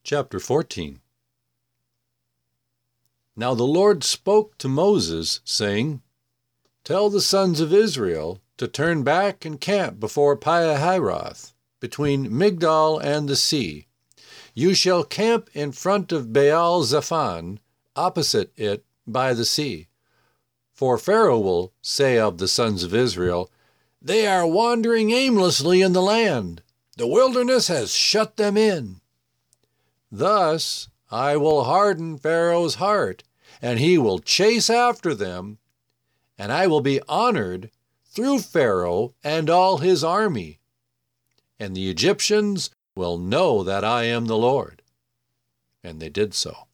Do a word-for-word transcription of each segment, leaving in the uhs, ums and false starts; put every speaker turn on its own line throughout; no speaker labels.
Chapter fourteen. Now the Lord spoke to Moses, saying, Tell the sons of Israel to turn back and camp before Pi-hahiroth, between Migdol and the sea. You shall camp in front of Baal-zephon, opposite it by the sea. For Pharaoh will say of the sons of Israel, They are wandering aimlessly in the land. The wilderness has shut them in. Thus I will harden Pharaoh's heart, and he will chase after them, and I will be honored through Pharaoh and all his army. And the Egyptians will know that I am the Lord. And they did so.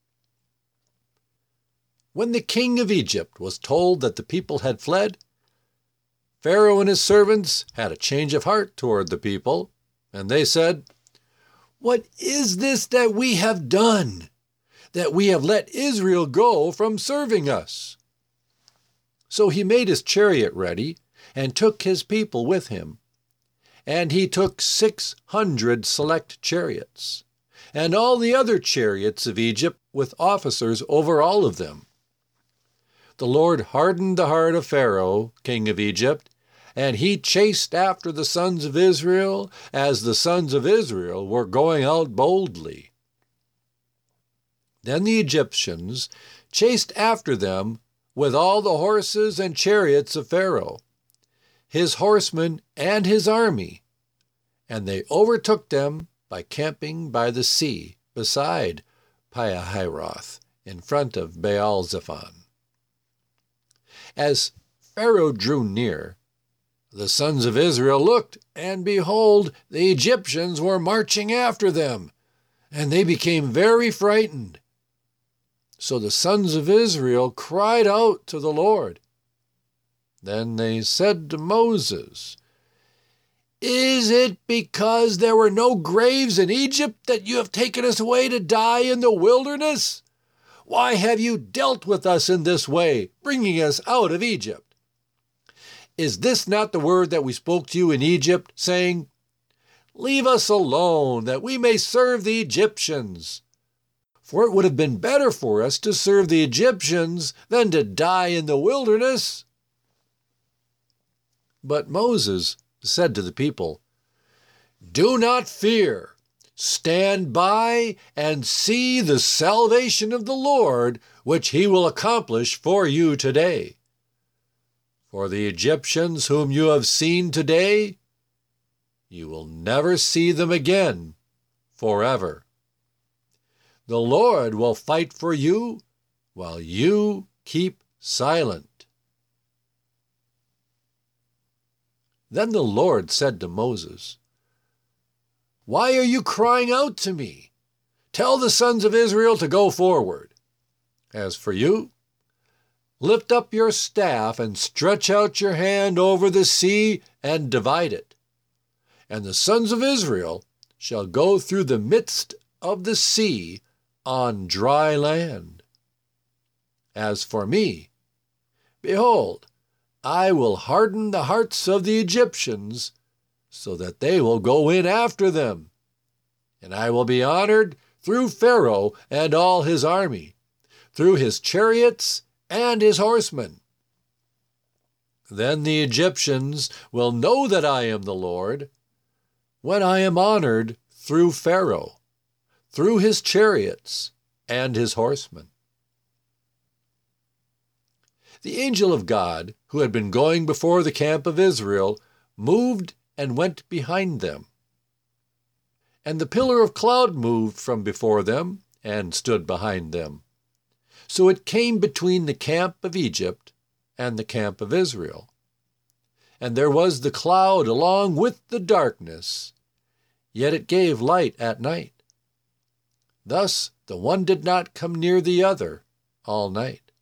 When the king of Egypt was told that the people had fled, Pharaoh and his servants had a change of heart toward the people, and they said, What is this that we have done, that we have let Israel go from serving us? So he made his chariot ready and took his people with him. And he took six hundred select chariots, and all the other chariots of Egypt with officers over all of them. The Lord hardened the heart of Pharaoh, king of Egypt, and he chased after the sons of Israel as the sons of Israel were going out boldly. Then the Egyptians chased after them with all the horses and chariots of Pharaoh, his horsemen and his army, and they overtook them by camping by the sea beside Pi-hahiroth in front of Baal-zephon. As Pharaoh drew near, the sons of Israel looked, and behold, the Egyptians were marching after them, and they became very frightened. So the sons of Israel cried out to the Lord. Then they said to Moses, Is it because there were no graves in Egypt that you have taken us away to die in the wilderness? Why have you dealt with us in this way, bringing us out of Egypt? Is this not the word that we spoke to you in Egypt, saying, Leave us alone, that we may serve the Egyptians? For it would have been better for us to serve the Egyptians than to die in the wilderness. But Moses said to the people, Do not fear. Stand by and see the salvation of the Lord, which he will accomplish for you today. For the Egyptians whom you have seen today, you will never see them again forever. The Lord will fight for you while you keep silent. Then the Lord said to Moses, Why are you crying out to me? Tell the sons of Israel to go forward. As for you, lift up your staff and stretch out your hand over the sea and divide it. And the sons of Israel shall go through the midst of the sea on dry land. As for me, behold, I will harden the hearts of the Egyptians so that they will go in after them. And I will be honored through Pharaoh and all his army, through his chariots and his horsemen. Then the Egyptians will know that I am the Lord, when I am honored through Pharaoh, through his chariots and his horsemen. The angel of God, who had been going before the camp of Israel, moved and went behind them. And the pillar of cloud moved from before them and stood behind them. So it came between the camp of Egypt and the camp of Israel. And there was the cloud along with the darkness, yet it gave light at night. Thus the one did not come near the other all night.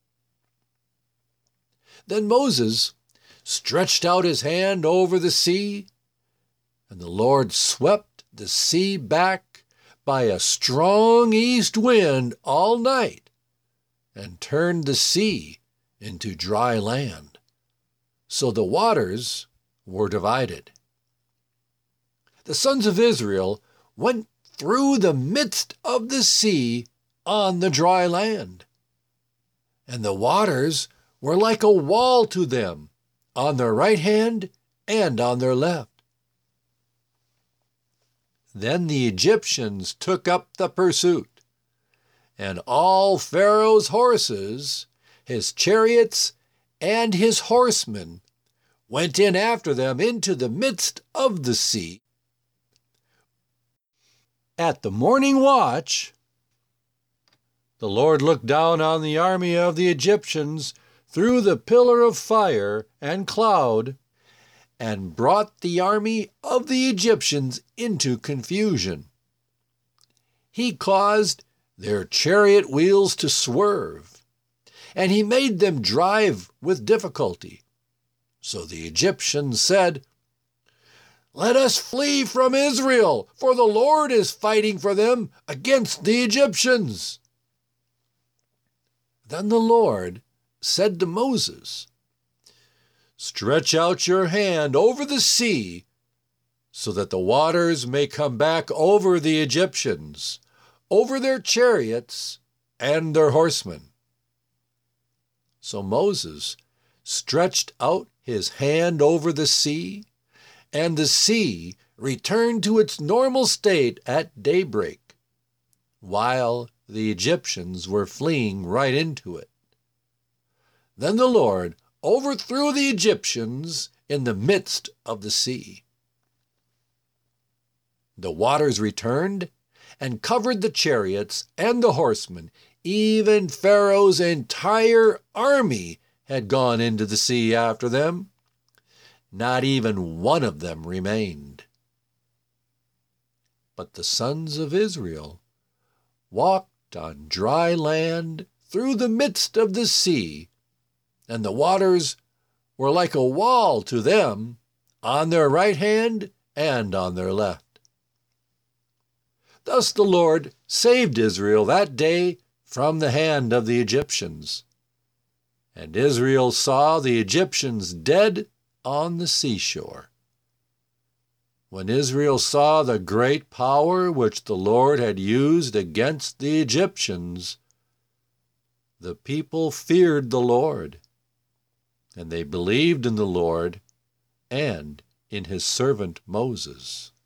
Then Moses stretched out his hand over the sea, and the Lord swept the sea back by a strong east wind all night, and turned the sea into dry land. So the waters were divided. The sons of Israel went through the midst of the sea on the dry land. And the waters were like a wall to them on their right hand and on their left. Then the Egyptians took up the pursuit, and all Pharaoh's horses, his chariots, and his horsemen went in after them into the midst of the sea. At the morning watch, the Lord looked down on the army of the Egyptians through the pillar of fire and cloud, and brought the army of the Egyptians into confusion. He caused their chariot wheels to swerve, and he made them drive with difficulty. So the Egyptians said, "Let us flee from Israel, for the Lord is fighting for them against the Egyptians." Then the Lord said to Moses, "Stretch out your hand over the sea, so that the waters may come back over the Egyptians, over their chariots and their horsemen." So Moses stretched out his hand over the sea, and the sea returned to its normal state at daybreak, while the Egyptians were fleeing right into it. Then the Lord overthrew the Egyptians in the midst of the sea. The waters returned and covered the chariots and the horsemen. Even Pharaoh's entire army had gone into the sea after them. Not even one of them remained. But the sons of Israel walked on dry land through the midst of the sea, and the waters were like a wall to them on their right hand and on their left. Thus the Lord saved Israel that day from the hand of the Egyptians. And Israel saw the Egyptians dead on the seashore. When Israel saw the great power which the Lord had used against the Egyptians, the people feared the Lord, and they believed in the Lord and in his servant Moses.